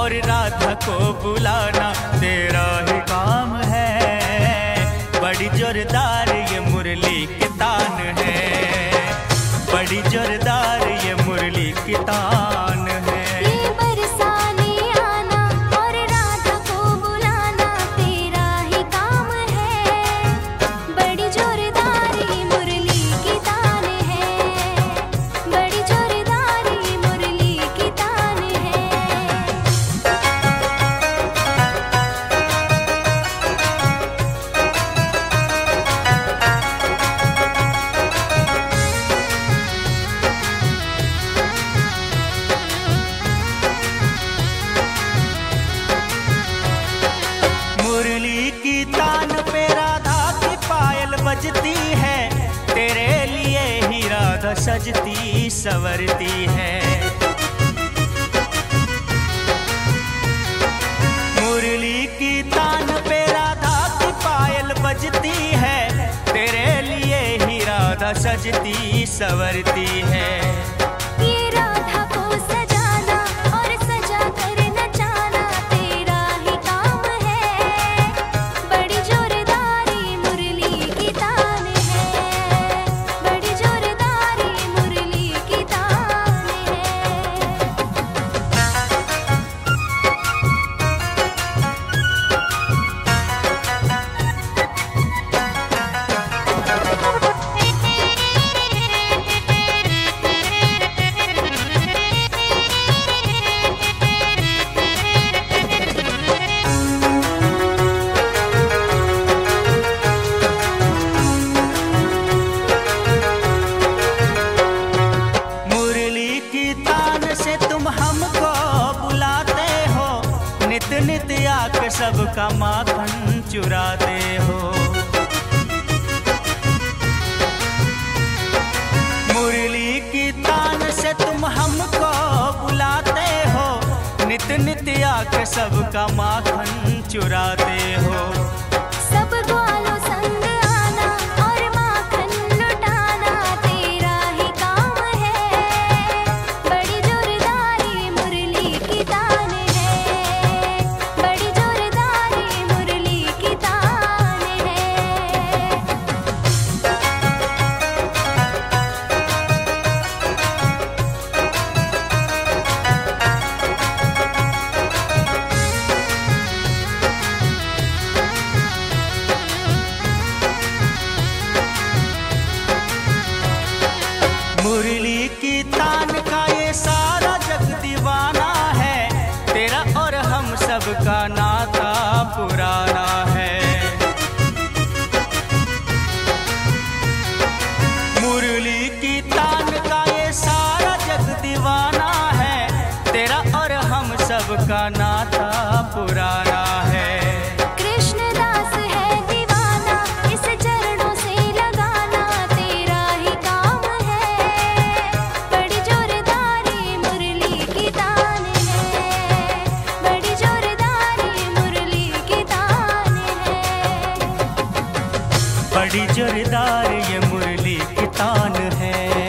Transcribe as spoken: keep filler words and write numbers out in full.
और राधा को बुलाना तेरा ही काम है। बड़ी जोरदार ये मुरली की तान है, बड़ी जोरदार ये मुरली की तान है। ये बरसाने आना और राधा को बुलाना तेरा ही काम है। बड़ी जोरदार ये मुरली की तान है, बड़ी जोरदार ये मुरली की तान है। मुरली की तान पे राधा की पायल बजती है, तेरे लिए ही राधा सजती संवरती है। मुरली की तान पे राधा की पायल बजती है, तेरे लिए ही राधा सजती संवरती है। ये राधा को सजाना और सजा कर नचाना तेरा ही काम है। बड़ी जोरदार ये मुरली की तान है, बड़ी जोरदार ये मुरली की तान है। मुरली की तान से तुम हमको बुलाते हो, नित नित आके सबका माखन चुराते हो। मुरली की तान से तुम हमको बुलाते हो, नित नित आके सबका माखन चुराते हो। सब ग्वालों संग आना और माखन लुटाना तेरा ही काम है। बड़ी जोरदार ये मुरली की तान है, बड़ी जोरदार ये मुरली की तान है। मुरली की तान का ये सारा जग दीवाना है, तेरा और हम सबका नाता पुराना है। मुरली की तान का ये सारा जग दीवाना है, तेरा और हम सबका नाता पुराना है। कृष्णदास है दीवाना इस चरणों से लगाना तेरा ही काम है। बड़ी जोरदार ये मुरली की तान है, बड़ी जोरदार ये मुरली की तान है। बड़ी जोरदार ये मुरली की तान है।